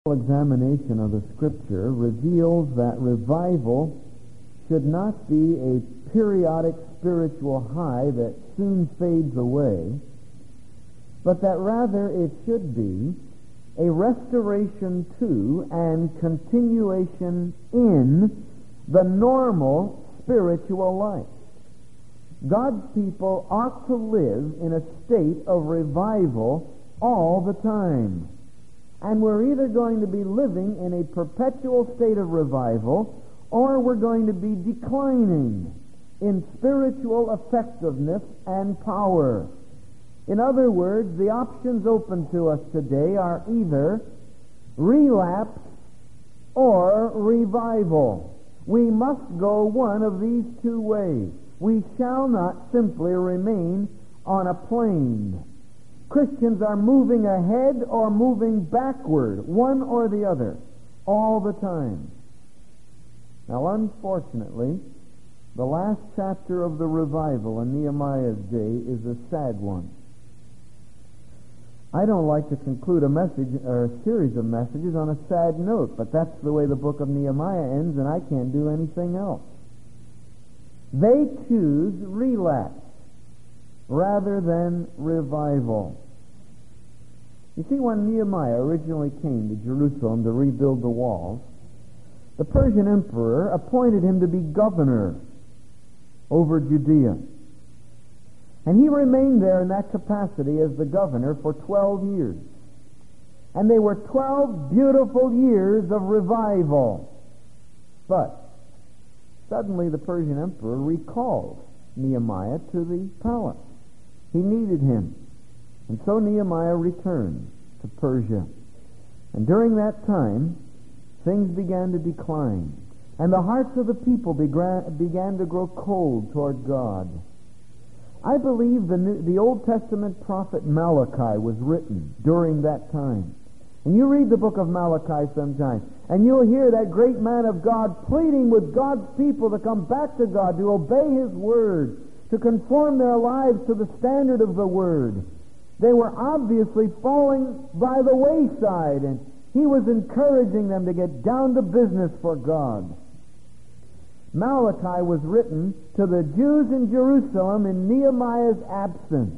Examination of the Scripture reveals that revival should not be a periodic spiritual high that soon fades away, but that rather it should be a restoration to and continuation in the normal spiritual life. God's people ought to live in a state of revival all the time. And we're either going to be living in a perpetual state of revival, or we're going to be declining in spiritual effectiveness and power. In other words, the options open to us today are either relapse or revival. We must go one of these two ways. We shall not simply remain on a plane. Christians are moving ahead or moving backward, one or the other, all the time. Now, unfortunately, the last chapter of the revival in Nehemiah's day is a sad one. I don't like to conclude a message or a series of messages on a sad note, but that's the way the book of Nehemiah ends, and I can't do anything else. They choose relapse rather than revival. You see, when Nehemiah originally came to Jerusalem to rebuild the walls, the Persian emperor appointed him to be governor over Judea. And he remained there in that capacity as the governor for 12 years. And they were 12 beautiful years of revival. But suddenly the Persian emperor recalled Nehemiah to the palace. He needed him. And so Nehemiah returned to Persia. And during that time, things began to decline. And the hearts of the people began to grow cold toward God. I believe the Old Testament prophet Malachi was written during that time. And you read the book of Malachi sometime, and you'll hear that great man of God pleading with God's people to come back to God, to obey His Word, to conform their lives to the standard of the Word. They were obviously falling by the wayside, and he was encouraging them to get down to business for God. Malachi was written to the Jews in Jerusalem in Nehemiah's absence.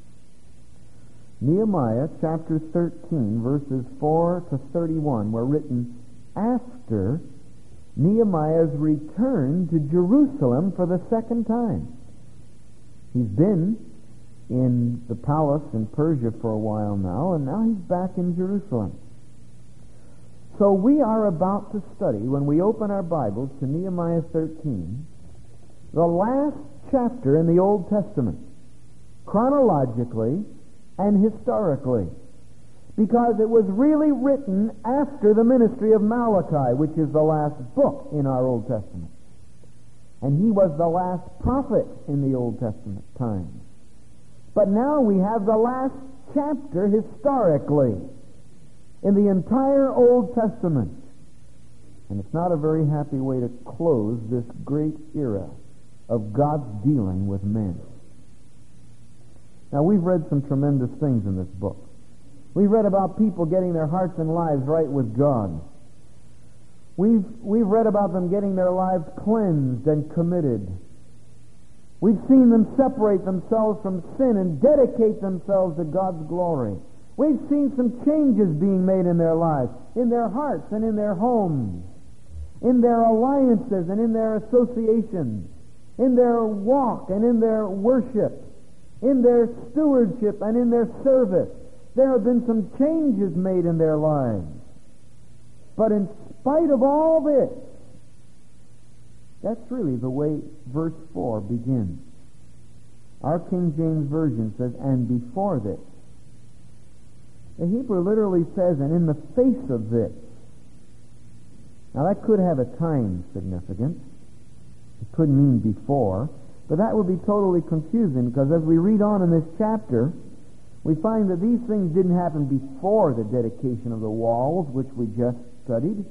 Nehemiah chapter 13, verses 4 to 31 were written after Nehemiah's return to Jerusalem for the second time. He's been in the palace in Persia for a while now, and now he's back in Jerusalem. So we are about to study, when we open our Bibles to Nehemiah 13, the last chapter in the Old Testament, chronologically and historically, because it was really written after the ministry of Malachi, which is the last book in our Old Testament. And he was the last prophet in the Old Testament times. But now we have the last chapter historically in the entire Old Testament. And it's not a very happy way to close this great era of God's dealing with men. Now, we've read some tremendous things in this book. We've read about people getting their hearts and lives right with God. We've read about them getting their lives cleansed and committed. We've seen them separate themselves from sin and dedicate themselves to God's glory. We've seen some changes being made in their lives, in their hearts and in their homes, in their alliances and in their associations, in their walk and in their worship, in their stewardship and in their service. There have been some changes made in their lives. But in spite of all this, that's really the way verse 4 begins. Our King James Version says, and before this. The Hebrew literally says, and in the face of this. Now that could have a time significance. It could mean before. But that would be totally confusing, because as we read on in this chapter, we find that these things didn't happen before the dedication of the walls, which we just studied.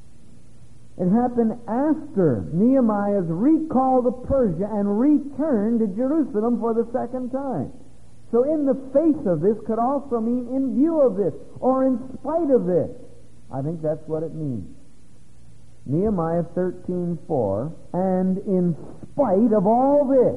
It happened after Nehemiah's recall to Persia and return to Jerusalem for the second time. So in the face of this could also mean in view of this, or in spite of this. I think that's what it means. Nehemiah 13:4, and in spite of all this,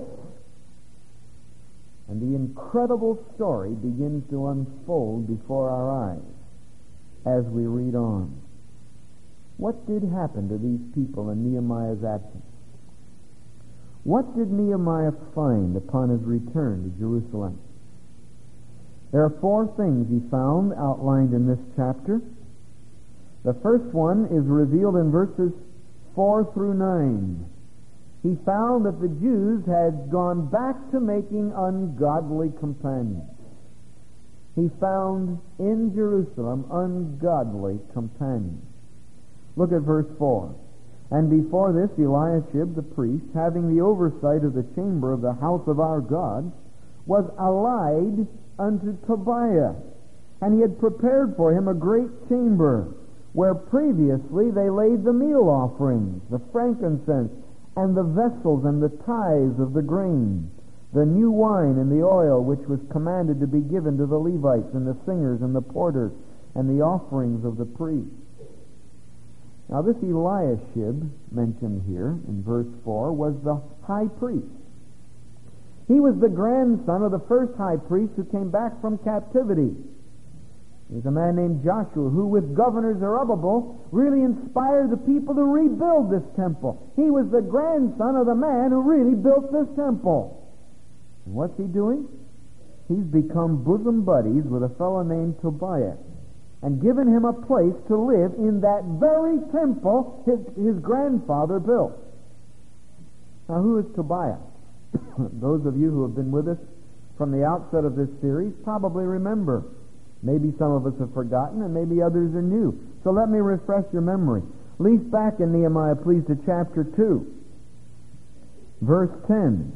and the incredible story begins to unfold before our eyes as we read on. What did happen to these people in Nehemiah's absence? What did Nehemiah find upon his return to Jerusalem? There are 4 things he found outlined in this chapter. The first one is revealed in verses 4 through 9. He found that the Jews had gone back to making ungodly companions. He found in Jerusalem ungodly companions. Look at verse 4. And before this, Eliashib the priest, having the oversight of the chamber of the house of our God, was allied unto Tobiah, and he had prepared for him a great chamber, where previously they laid the meal offerings, the frankincense, and the vessels and the tithes of the grain, the new wine and the oil, which was commanded to be given to the Levites and the singers and the porters, and the offerings of the priests. Now this Eliashib, mentioned here in verse 4, was the high priest. He was the grandson of the first high priest who came back from captivity. There's a man named Joshua who, with Governor Zerubbabel, really inspired the people to rebuild this temple. He was the grandson of the man who really built this temple. And what's he doing? He's become bosom buddies with a fellow named Tobiah and given him a place to live in that very temple his grandfather built. Now, who is Tobiah? Those of you who have been with us from the outset of this series probably remember. Maybe some of us have forgotten, and maybe others are new. So let me refresh your memory. Leaf back in Nehemiah, please, to chapter 2, verse 10.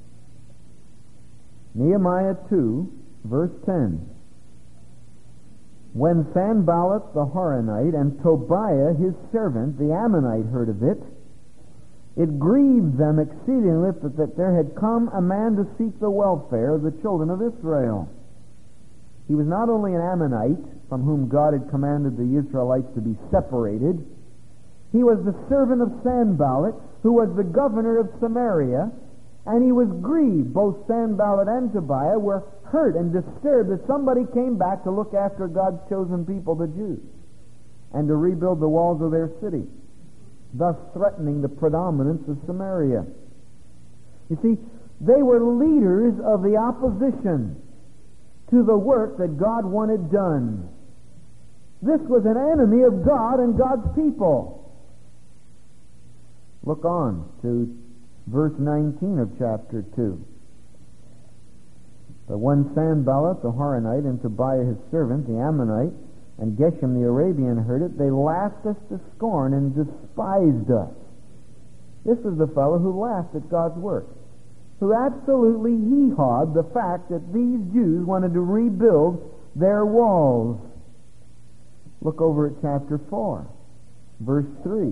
Nehemiah 2, verse 10. When Sanballat the Horonite and Tobiah his servant, the Ammonite, heard of it, it grieved them exceedingly that there had come a man to seek the welfare of the children of Israel. He was not only an Ammonite, from whom God had commanded the Israelites to be separated, he was the servant of Sanballat, who was the governor of Samaria, and he was grieved. Both Sanballat and Tobiah were hurt and disturbed that somebody came back to look after God's chosen people, the Jews, and to rebuild the walls of their city, thus threatening the predominance of Samaria. You see, they were leaders of the opposition to the work that God wanted done. This was an enemy of God and God's people. Look on to verse 19 of chapter 2. But when Sanballat the Horonite and Tobiah his servant, the Ammonite, and Geshem the Arabian heard it, they laughed us to scorn and despised us. This is the fellow who laughed at God's work, who absolutely hee-hawed the fact that these Jews wanted to rebuild their walls. Look over at chapter 4, verse 3.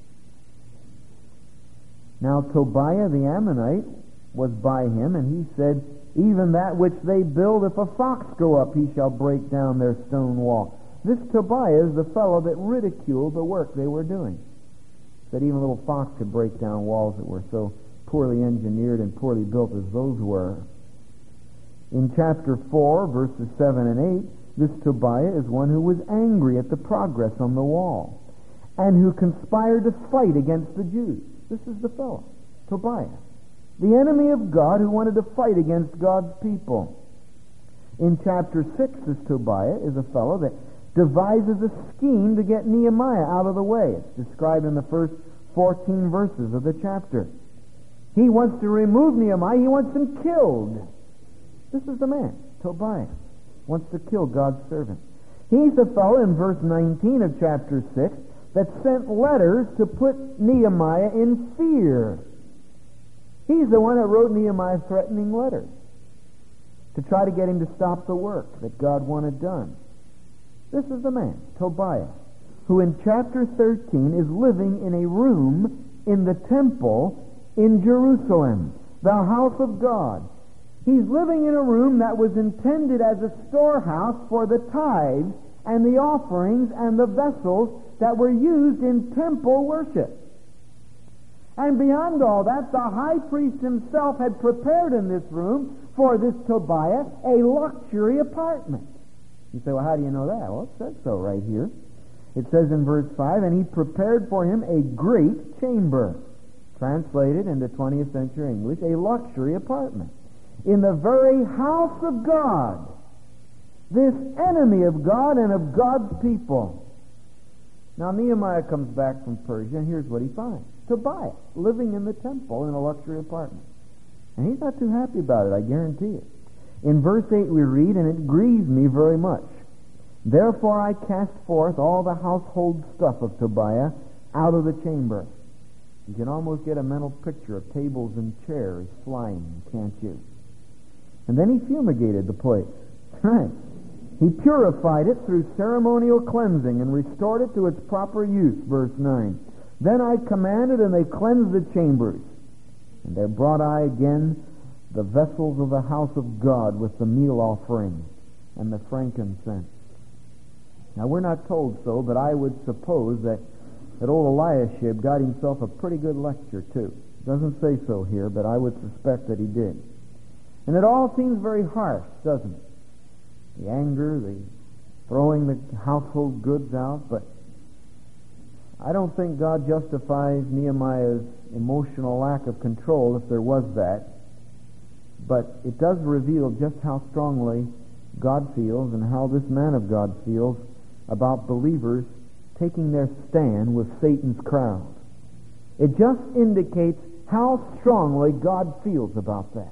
Now Tobiah the Ammonite was by him, and he said, even that which they build, if a fox go up, he shall break down their stone wall. This Tobiah is the fellow that ridiculed the work they were doing. Said even a little fox could break down walls that were so poorly engineered and poorly built as those were. In chapter 4, verses 7 and 8, this Tobiah is one who was angry at the progress on the wall and who conspired to fight against the Jews. This is the fellow, Tobiah, the enemy of God who wanted to fight against God's people. In chapter 6, this Tobiah is a fellow that devises a scheme to get Nehemiah out of the way. It's described in the first 14 verses of the chapter. He wants to remove Nehemiah. He wants him killed. This is the man, Tobiah, wants to kill God's servant. He's the fellow in verse 19 of chapter 6 that sent letters to put Nehemiah in fear. He's the one that wrote Nehemiah threatening letters to try to get him to stop the work that God wanted done. This is the man, Tobiah, who in chapter 13 is living in a room in the temple in Jerusalem, the house of God. He's living in a room that was intended as a storehouse for the tithes and the offerings and the vessels that were used in temple worship. And beyond all that, the high priest himself had prepared in this room for this Tobiah a luxury apartment. You say, well, how do you know that? Well, it says so right here. It says in verse 5, and he prepared for him a great chamber. Translated into 20th century English, a luxury apartment. In the very house of God. This enemy of God and of God's people. Now Nehemiah comes back from Persia, and here's what he finds. Tobiah, living in the temple in a luxury apartment. And he's not too happy about it, I guarantee it. In verse 8 we read, and it grieved me very much. Therefore I cast forth all the household stuff of Tobiah out of the chamber. You can almost get a mental picture of tables and chairs flying, can't you? And then he fumigated the place. Right. He purified it through ceremonial cleansing and restored it to its proper use, verse 9. Then I commanded, and they cleansed the chambers. And there brought I again the vessels of the house of God with the meal offering and the frankincense. Now we're not told so, but I would suppose that old Eliashib got himself a pretty good lecture too. Doesn't say so here, but I would suspect that he did. And it all seems very harsh, doesn't it? The anger, the throwing the household goods out, but I don't think God justifies Nehemiah's emotional lack of control, if there was that. But it does reveal just how strongly God feels and how this man of God feels about believers taking their stand with Satan's crowd. It just indicates how strongly God feels about that.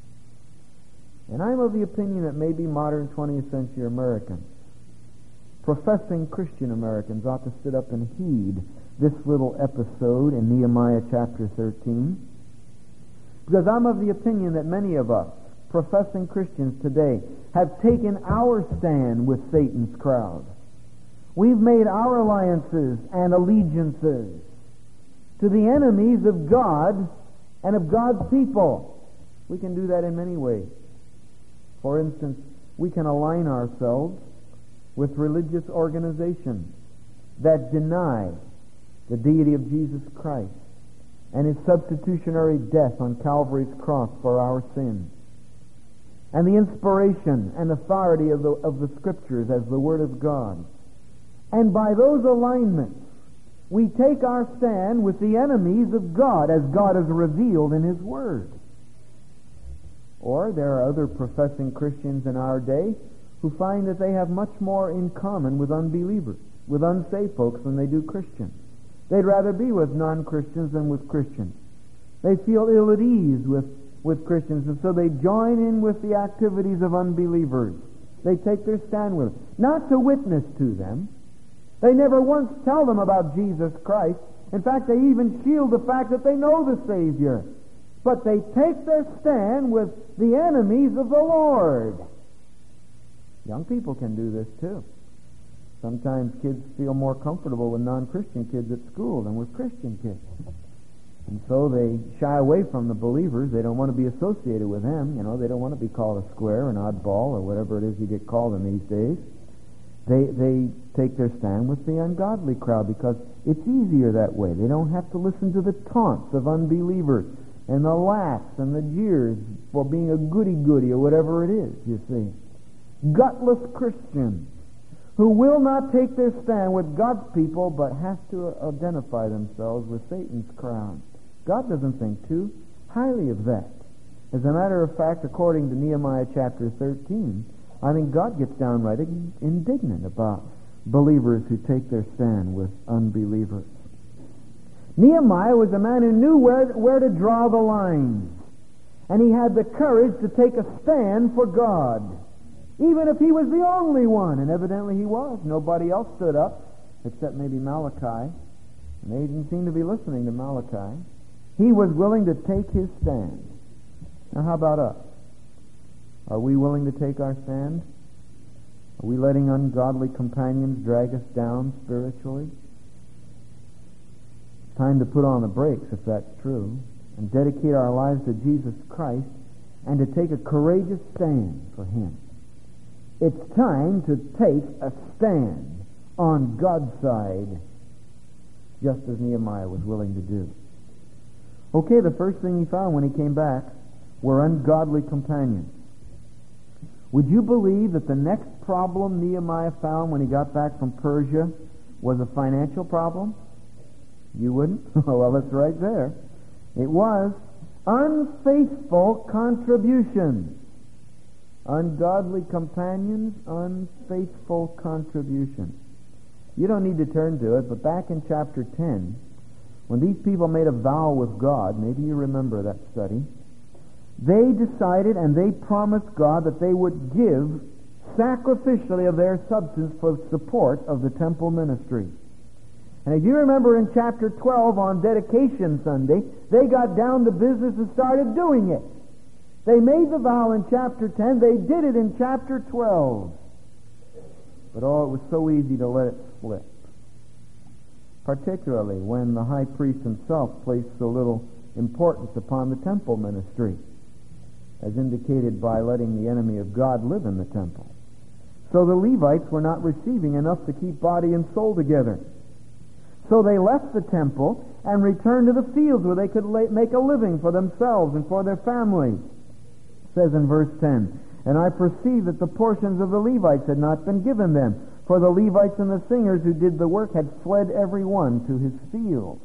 And I'm of the opinion that maybe modern 20th century Americans, professing Christian Americans, ought to sit up and heed this little episode in Nehemiah chapter 13. Because I'm of the opinion that many of us, professing Christians today, have taken our stand with Satan's crowd. We've made our alliances and allegiances to the enemies of God and of God's people. We can do that in many ways. For instance, we can align ourselves with religious organizations that deny the deity of Jesus Christ and his substitutionary death on Calvary's cross for our sins, and the inspiration and authority of the Scriptures as the Word of God. And by those alignments, we take our stand with the enemies of God as God has revealed in His Word. Or there are other professing Christians in our day who find that they have much more in common with unbelievers, with unsaved folks, than they do Christians. They'd rather be with non-Christians than with Christians. They feel ill at ease with Christians, and so they join in with the activities of unbelievers. They take their stand with them, not to witness to them. They never once tell them about Jesus Christ. In fact, they even shield the fact that they know the Savior. But they take their stand with the enemies of the Lord. Young people can do this too. Sometimes kids feel more comfortable with non-Christian kids at school than with Christian kids. And so they shy away from the believers. They don't want to be associated with them. You know, they don't want to be called a square, an oddball, or whatever it is you get called in these days. They take their stand with the ungodly crowd because it's easier that way. They don't have to listen to the taunts of unbelievers and the laughs and the jeers for being a goody-goody or whatever it is, you see. Gutless Christians who will not take their stand with God's people but have to identify themselves with Satan's crowd. God doesn't think too highly of that. As a matter of fact, according to Nehemiah chapter 13, I think God gets downright indignant about believers who take their stand with unbelievers. Nehemiah was a man who knew where to draw the lines. And he had the courage to take a stand for God, even if he was the only one. And evidently he was. Nobody else stood up, except maybe Malachi. And they didn't seem to be listening to Malachi. He was willing to take his stand. Now how about us? Are we willing to take our stand? Are we letting ungodly companions drag us down spiritually? Time to put on the brakes, if that's true, and dedicate our lives to Jesus Christ and to take a courageous stand for Him. It's time to take a stand on God's side, just as Nehemiah was willing to do. Okay, the first thing he found when he came back were ungodly companions. Would you believe that the next problem Nehemiah found when he got back from Persia was a financial problem? You wouldn't? Well, it's right there. It was unfaithful contributions. Ungodly companions, unfaithful contributions. You don't need to turn to it, but back in chapter 10, when these people made a vow with God, maybe you remember that study, they decided and they promised God that they would give sacrificially of their substance for support of the temple ministry. And if you remember in chapter 12 on Dedication Sunday, they got down to business and started doing it. They made the vow in chapter 10, they did it in chapter 12. But it was so easy to let it slip. Particularly when the high priest himself placed so little importance upon the temple ministry, as indicated by letting the enemy of God live in the temple. So the Levites were not receiving enough to keep body and soul together. So they left the temple and returned to the fields where they could make a living for themselves and for their families. It says in verse 10, "And I perceived that the portions of the Levites had not been given them, for the Levites and the singers who did the work had fled every one to his field."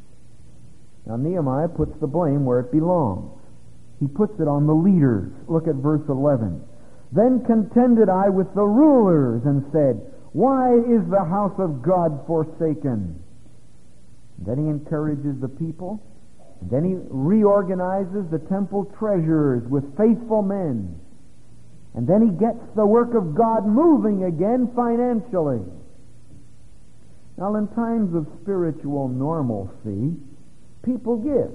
Now Nehemiah puts the blame where it belongs. He puts it on the leaders. Look at verse 11. "Then contended I with the rulers and said, Why is the house of God forsaken?" And then he encourages the people. And then he reorganizes the temple treasurers with faithful men. And then he gets the work of God moving again financially. Now, in times of spiritual normalcy, people give.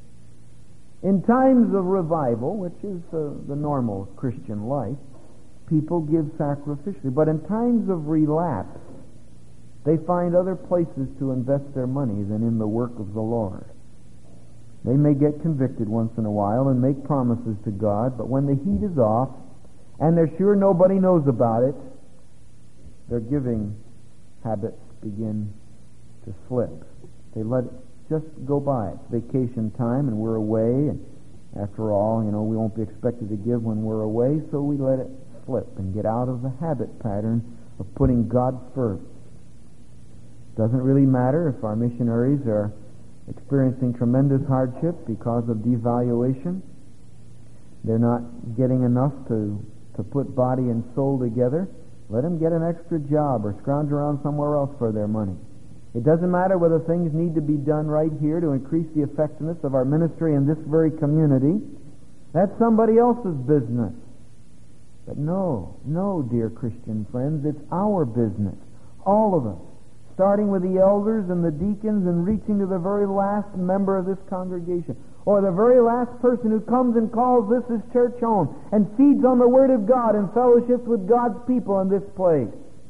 In times of revival, which is the normal Christian life, people give sacrificially. But in times of relapse, they find other places to invest their money than in the work of the Lord. They may get convicted once in a while and make promises to God, but when the heat is off and they're sure nobody knows about it, their giving habits begin to slip. They let it just go by. It's vacation time and we're away, and after all, we won't be expected to give when we're away, so we let it slip and get out of the habit pattern of putting God first. Doesn't really matter if our missionaries are experiencing tremendous hardship because of devaluation. They're not getting enough to put body and soul together. Let them get an extra job or scrounge around somewhere else for their money. It doesn't matter whether things need to be done right here to increase the effectiveness of our ministry in this very community. That's somebody else's business. But no, dear Christian friends, it's our business. All of us. Starting with the elders and the deacons and reaching to the very last member of this congregation, or the very last person who comes and calls this his church home and feeds on the Word of God and fellowships with God's people in this place.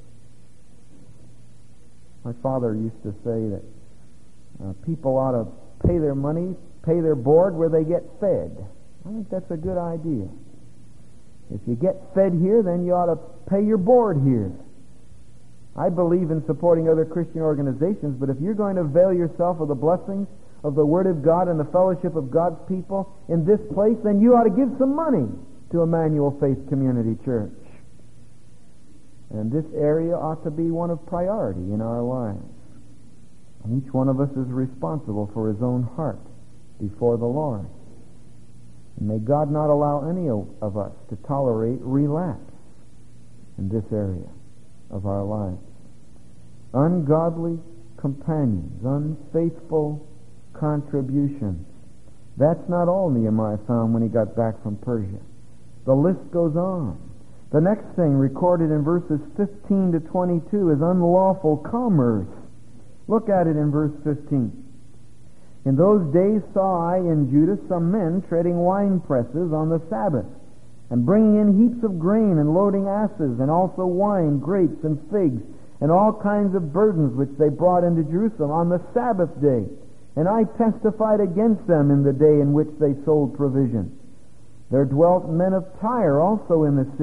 My father used to say that people ought to pay their money, pay their board where they get fed. I think that's a good idea. If you get fed here, then you ought to pay your board here. I believe in supporting other Christian organizations, but if you're going to avail yourself of the blessings of the Word of God and the fellowship of God's people in this place, then you ought to give some money to Emmanuel Faith Community Church. And this area ought to be one of priority in our lives. And each one of us is responsible for his own heart before the Lord. And may God not allow any of us to tolerate relapse in this area of our lives. Ungodly companions, unfaithful contributions. That's not all Nehemiah found when he got back from Persia. The list goes on. The next thing recorded in verses 15 to 22 is unlawful commerce. Look at it in verse 15. "In those days saw I in Judah some men treading wine presses on the Sabbath, and bringing in heaps of grain, and loading asses, and also wine, grapes, and figs, and all kinds of burdens which they brought into Jerusalem on the Sabbath day. And I testified against them in the day in which they sold provision. There dwelt men of Tyre also in the city,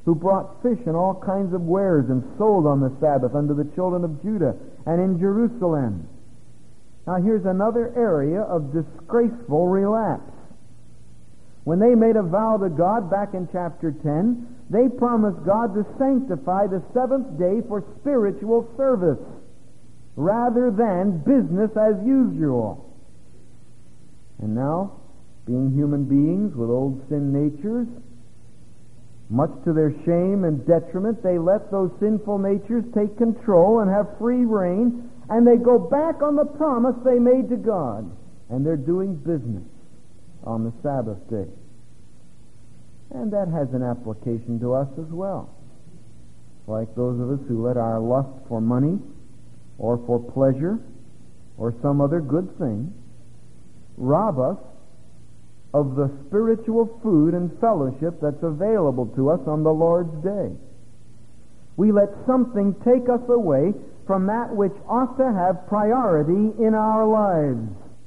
who brought fish and all kinds of wares and sold on the Sabbath unto the children of Judah and in Jerusalem. Now here's another area of disgraceful relapse. When they made a vow to God back in chapter 10, they promised God to sanctify the seventh day for spiritual service rather than business as usual. And now, being human beings with old sin natures, much to their shame and detriment, they let those sinful natures take control and have free rein, and they go back on the promise they made to God, and they're doing business on the Sabbath day. And that has an application to us as well. Like those of us who let our lust for money or for pleasure or some other good thing rob us of the spiritual food and fellowship that's available to us on the Lord's day. We let something take us away from that which ought to have priority in our lives.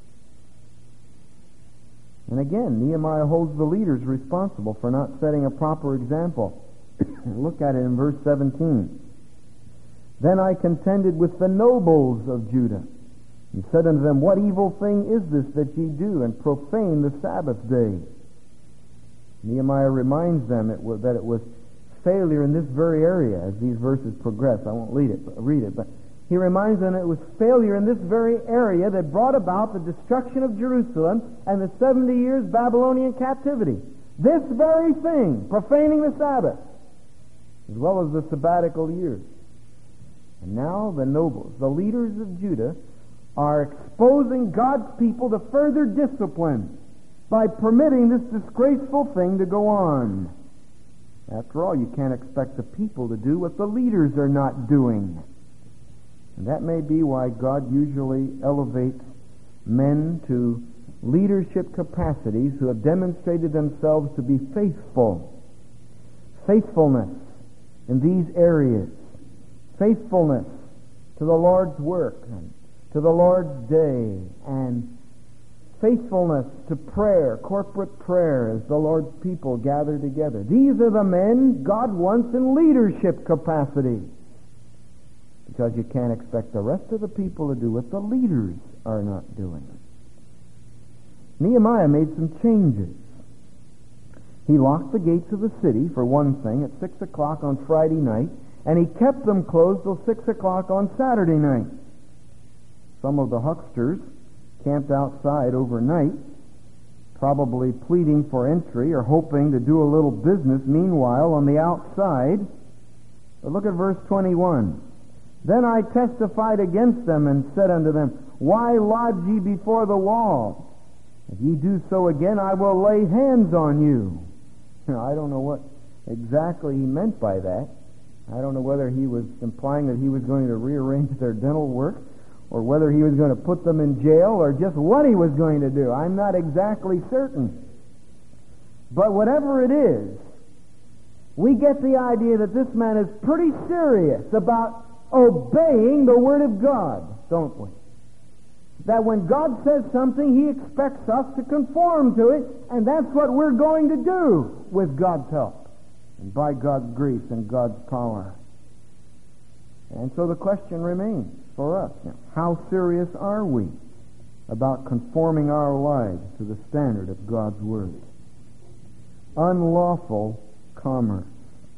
And again, Nehemiah holds the leaders responsible for not setting a proper example. Look at it in verse 17. Then I contended with the nobles of Judah, and said unto them, What evil thing is this that ye do, and profane the Sabbath day? Nehemiah reminds them that it was failure in this very area as these verses progress. I won't read it, but he reminds them it was failure in this very area that brought about the destruction of Jerusalem and the 70 years Babylonian captivity. This very thing, profaning the Sabbath, as well as the sabbatical years. And now the nobles, the leaders of Judah, are exposing God's people to further discipline by permitting this disgraceful thing to go on. After all, you can't expect the people to do what the leaders are not doing. And that may be why God usually elevates men to leadership capacities who have demonstrated themselves to be faithful. Faithfulness in these areas. Faithfulness to the Lord's work and to the Lord's day, and faithfulness to prayer, corporate prayer, as the Lord's people gather together. These are the men God wants in leadership capacity, because you can't expect the rest of the people to do what the leaders are not doing. Nehemiah made some changes. He locked the gates of the city, for one thing, at 6 o'clock on Friday night, and he kept them closed till 6 o'clock on Saturday night. Some of the hucksters camped outside overnight, probably pleading for entry or hoping to do a little business meanwhile on the outside. But look at verse 21. Then I testified against them and said unto them, Why lodge ye before the wall? If ye do so again, I will lay hands on you. Now, I don't know what exactly he meant by that. I don't know whether he was implying that he was going to rearrange their dental work, or whether he was going to put them in jail, or just what he was going to do. I'm not exactly certain. But whatever it is, we get the idea that this man is pretty serious about obeying the Word of God, don't we? That when God says something, He expects us to conform to it, and that's what we're going to do with God's help, and by God's grace and God's power. And so the question remains for us, how serious are we about conforming our lives to the standard of God's Word? Unlawful commerce.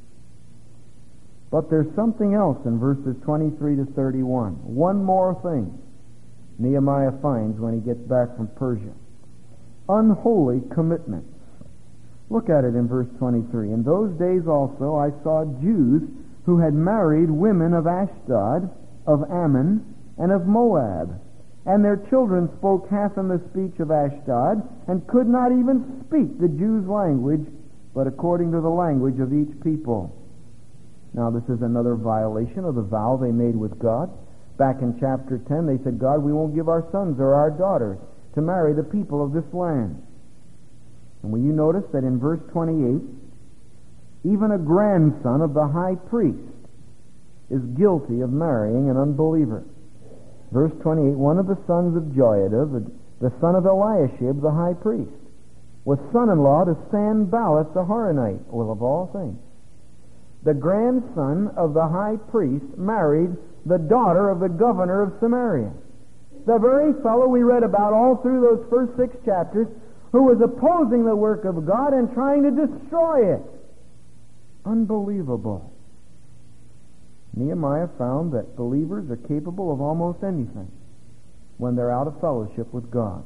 But there's something else in verses 23 to 31. One more thing Nehemiah finds when he gets back from Persia. Unholy commitments. Look at it in verse 23. In those days also I saw Jews who had married women of Ashdod, of Ammon, and of Moab. And their children spoke half in the speech of Ashdod, and could not even speak the Jews' language, but according to the language of each people. Now this is another violation of the vow they made with God. Back in chapter 10, they said, God, we won't give our sons or our daughters to marry the people of this land. And will you notice that in verse 28, even a grandson of the high priest is guilty of marrying an unbeliever. Verse 28, one of the sons of Joiada, the son of Eliashib, the high priest, was son-in-law to Sanballat the Horonite, well, of all things. the grandson of the high priest, married the daughter of the governor of Samaria. The very fellow we read about all through those first 6 chapters who was opposing the work of God and trying to destroy it. Unbelievable. Nehemiah found that believers are capable of almost anything when they're out of fellowship with God.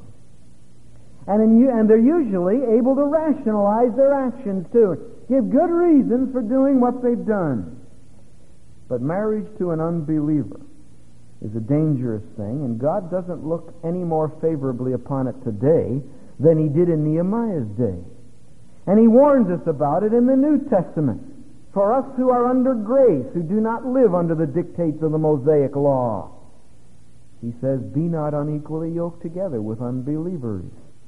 And they're usually able to rationalize their actions too, give good reasons for doing what they've done. But marriage to an unbeliever is a dangerous thing, and God doesn't look any more favorably upon it today than He did in Nehemiah's day. And He warns us about it in the New Testament. For us who are under grace, who do not live under the dictates of the Mosaic law, He says, be not unequally yoked together with unbelievers.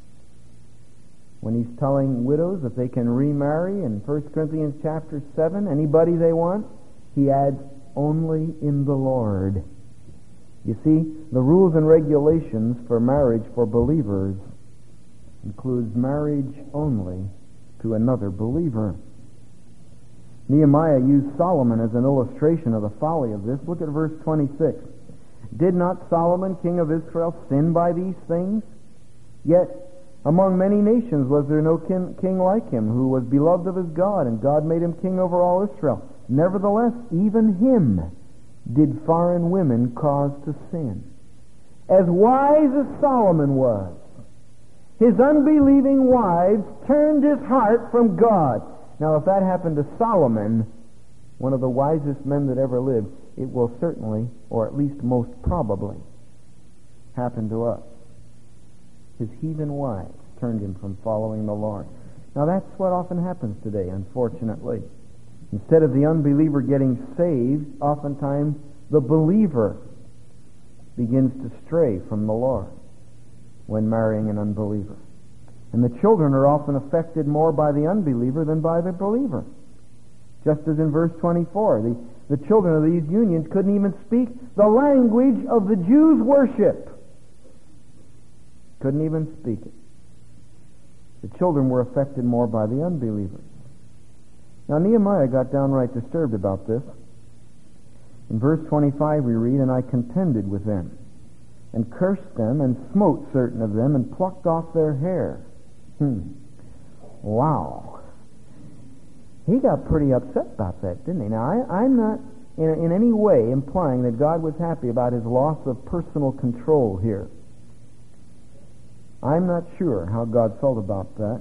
When He's telling widows that they can remarry in 1 Corinthians chapter 7, anybody they want, He adds, only in the Lord. You see, the rules and regulations for marriage for believers includes marriage only to another believer. Nehemiah used Solomon as an illustration of the folly of this. Look at verse 26. Did not Solomon, king of Israel, sin by these things? Yet among many nations was there no king like him, who was beloved of his God, and God made him king over all Israel. Nevertheless, even him did foreign women cause to sin. As wise as Solomon was, his unbelieving wives turned his heart from God. Now, if that happened to Solomon, one of the wisest men that ever lived, it will certainly, or at least most probably, happen to us. His heathen wives turned him from following the Lord. Now, that's what often happens today, unfortunately. Instead of the unbeliever getting saved, oftentimes the believer begins to stray from the Lord when marrying an unbeliever. And the children are often affected more by the unbeliever than by the believer. Just as in verse 24, the children of these unions couldn't even speak the language of the Jews' worship. Couldn't even speak it. The children were affected more by the unbelievers. Now, Nehemiah got downright disturbed about this. In verse 25 we read, and I contended with them, and cursed them, and smote certain of them, and plucked off their hair. Wow. He got pretty upset about that, didn't he? Now, I'm not in any way implying that God was happy about his loss of personal control here. I'm not sure how God felt about that.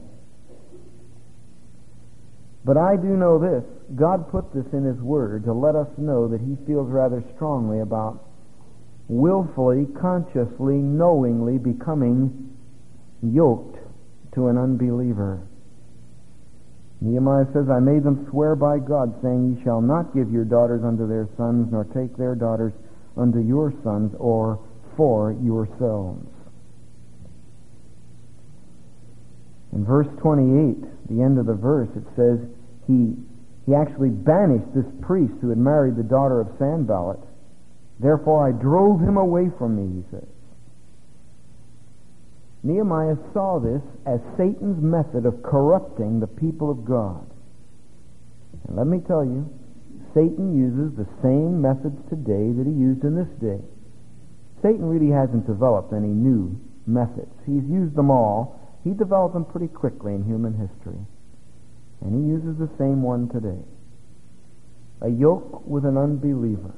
But I do know this. God put this in His Word to let us know that He feels rather strongly about willfully, consciously, knowingly becoming yoked to an unbeliever. Nehemiah says, I made them swear by God, saying, Ye shall not give your daughters unto their sons, nor take their daughters unto your sons, or for yourselves. In verse 28, the end of the verse, it says, he actually banished this priest who had married the daughter of Sanballat. Therefore I drove him away from me, he says. Nehemiah saw this as Satan's method of corrupting the people of God. And let me tell you, Satan uses the same methods today that he used in this day. Satan really hasn't developed any new methods. He's used them all. He developed them pretty quickly in human history. And he uses the same one today. A yoke with an unbeliever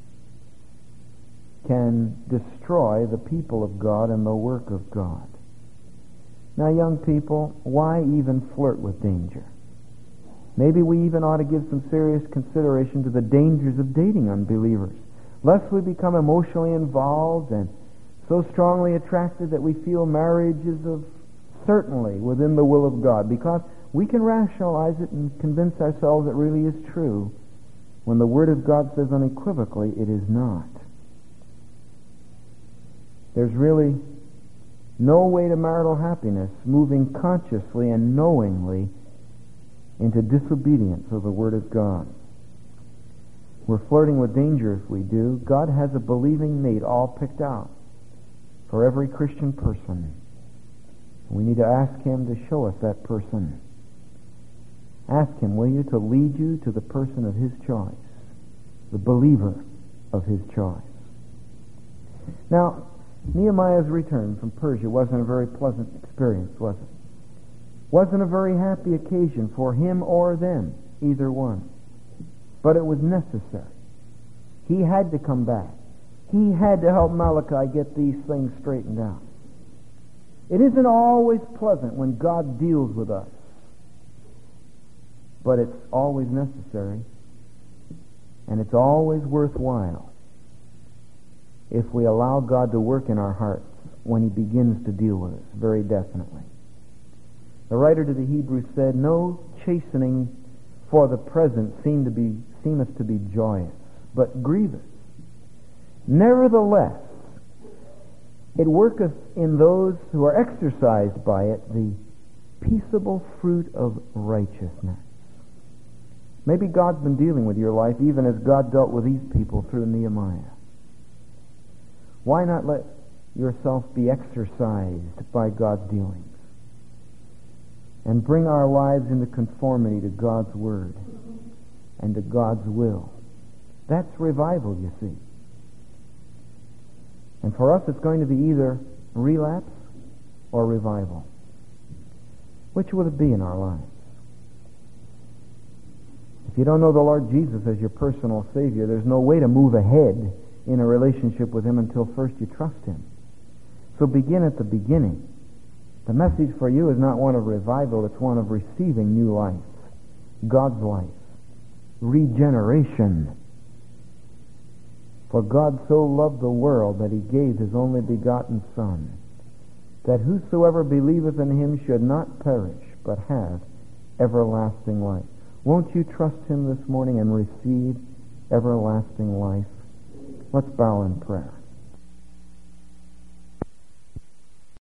can destroy the people of God and the work of God. Now, young people, why even flirt with danger? Maybe we even ought to give some serious consideration to the dangers of dating unbelievers, lest we become emotionally involved and so strongly attracted that we feel marriage is of certainly within the will of God, because we can rationalize it and convince ourselves it really is true, when the Word of God says unequivocally it is not. There's really no way to marital happiness moving consciously and knowingly into disobedience of the Word of God. We're flirting with danger if we do. God has a believing mate all picked out for every Christian person. We need to ask Him to show us that person. Ask Him, will you, to lead you to the person of His choice, the believer of His choice. Now, Nehemiah's return from Persia wasn't a very pleasant experience, was it? Wasn't a very happy occasion for him or them, either one. But it was necessary. He had to come back. He had to help Malachi get these things straightened out. It isn't always pleasant when God deals with us, but it's always necessary, and it's always worthwhile if we allow God to work in our hearts when He begins to deal with us, very definitely. The writer to the Hebrews said, "No chastening for the present seemeth to be joyous, but grievous. Nevertheless, it worketh in those who are exercised by it the peaceable fruit of righteousness." Maybe God's been dealing with your life even as God dealt with these people through Nehemiah. Why not let yourself be exercised by God's dealings and bring our lives into conformity to God's Word and to God's will? That's revival, you see. And for us, it's going to be either relapse or revival. Which will it be in our lives? If you don't know the Lord Jesus as your personal Savior, there's no way to move ahead in a relationship with Him until first you trust Him. So begin at the beginning. The message for you is not one of revival, it's one of receiving new life. God's life. Regeneration. For God so loved the world that He gave His only begotten Son, that whosoever believeth in Him should not perish, but have everlasting life. Won't you trust Him this morning and receive everlasting life? Let's bow in prayer.